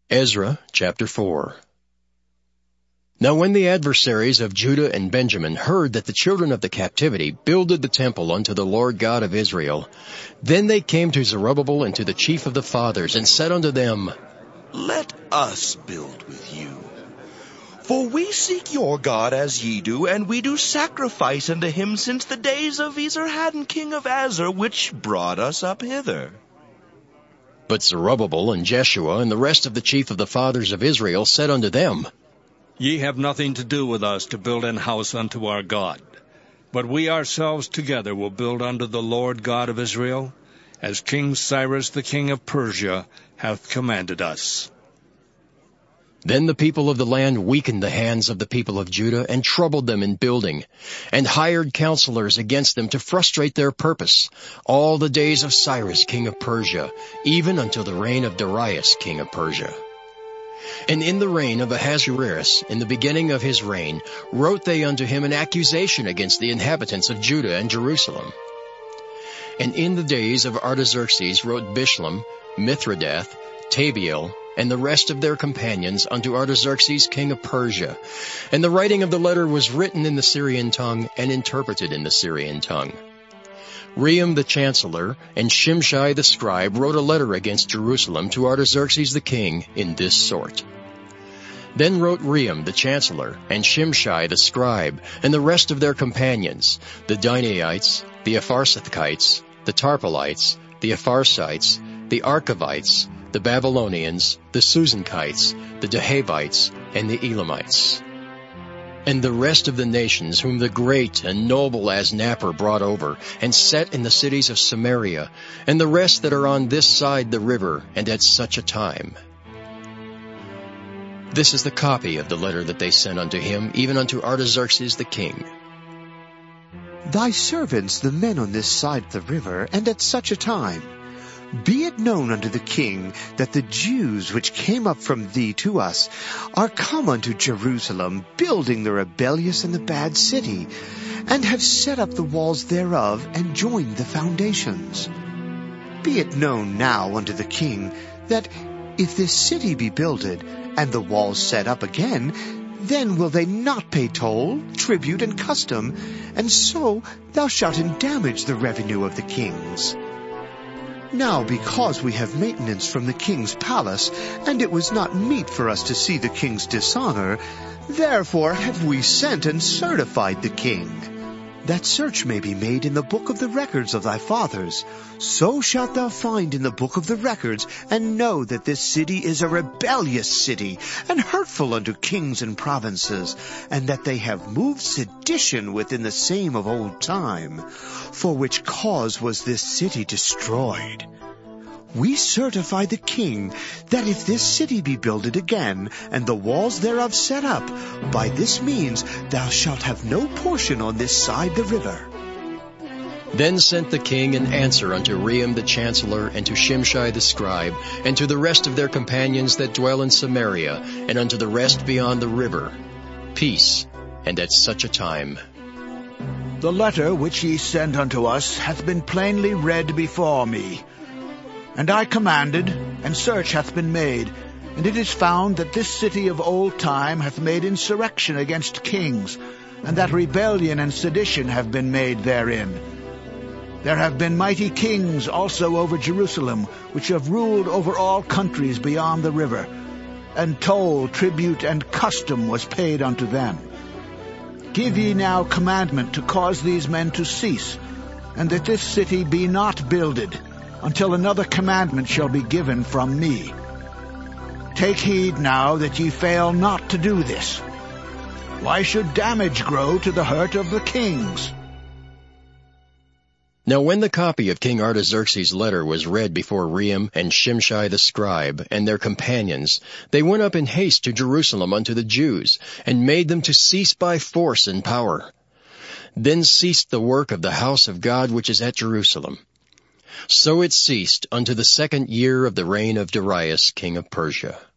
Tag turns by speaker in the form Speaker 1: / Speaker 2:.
Speaker 1: Ezra chapter 4. Now when the adversaries of Judah and Benjamin heard that the children of the captivity builded the temple unto the Lord God of Israel, then they came to Zerubbabel and to the chief of the fathers, and said unto them,
Speaker 2: Let us build with you. For we seek your God as ye do, and we do sacrifice unto him since the days of Esarhaddon king of Azor, which brought us up hither.
Speaker 1: But Zerubbabel and Jeshua and the rest of the chief of the fathers of Israel said unto them,
Speaker 3: Ye have nothing to do with us to build an house unto our God. But we ourselves together will build unto the Lord God of Israel, as King Cyrus the king of Persia hath commanded us.
Speaker 1: Then the people of the land weakened the hands of the people of Judah, and troubled them in building, and hired counselors against them to frustrate their purpose, all the days of Cyrus king of Persia, even until the reign of Darius king of Persia. And in the reign of Ahasuerus, in the beginning of his reign, wrote they unto him an accusation against the inhabitants of Judah and Jerusalem. And in the days of Artaxerxes wrote Bishlam, Mithridath, Tabiel, and the rest of their companions unto Artaxerxes king of Persia. And the writing of the letter was written in the Syrian tongue, and interpreted in the Syrian tongue. Rehum the chancellor and Shimshai the scribe wrote a letter against Jerusalem to Artaxerxes the king in this sort. Then wrote Rehum the chancellor and Shimshai the scribe and the rest of their companions, the Dinaites, the Apharsathites, the Tarpelites, the Apharsites, the Archavites, the Babylonians, the Susankites, the Dehavites, and the Elamites. And the rest of the nations whom the great and noble Asnapper brought over, and set in the cities of Samaria, and the rest that are on this side the river, and at such a time. This is the copy of the letter that they sent unto him, even unto Artaxerxes the king.
Speaker 4: Thy servants, the men on this side of the river, and at such a time, be it known unto the king that the Jews which came up from thee to us are come unto Jerusalem, building the rebellious and the bad city, and have set up the walls thereof, and joined the foundations. Be it known now unto the king that if this city be builded, and the walls set up again, then will they not pay toll, tribute, and custom, and so thou shalt endamage the revenue of the kings. Now because we have maintenance from the king's palace, and it was not meet for us to see the king's dishonor, therefore have we sent and certified the king, that search may be made in the book of the records of thy fathers. So shalt thou find in the book of the records, and know that this city is a rebellious city, and hurtful unto kings and provinces, and that they have moved sedition within the same of old time, for which cause was this city destroyed. We certify the king that if this city be builded again, and the walls thereof set up, by this means thou shalt have no portion on this side the river.
Speaker 1: Then sent the king an answer unto Rehum the chancellor, and to Shimshai the scribe, and to the rest of their companions that dwell in Samaria, and unto the rest beyond the river, Peace, and at such a time.
Speaker 5: The letter which ye sent unto us hath been plainly read before me. And I commanded, and search hath been made, and it is found that this city of old time hath made insurrection against kings, and that rebellion and sedition have been made therein. There have been mighty kings also over Jerusalem, which have ruled over all countries beyond the river, and toll, tribute, and custom was paid unto them. Give ye now commandment to cause these men to cease, and that this city be not builded, until another commandment shall be given from me. Take heed now that ye fail not to do this. Why should damage grow to the hurt of the kings?
Speaker 1: Now when the copy of King Artaxerxes' letter was read before Rehum and Shimshai the scribe and their companions, they went up in haste to Jerusalem unto the Jews, and made them to cease by force and power. Then ceased the work of the house of God which is at Jerusalem. So it ceased unto the 2nd year of the reign of Darius king of Persia.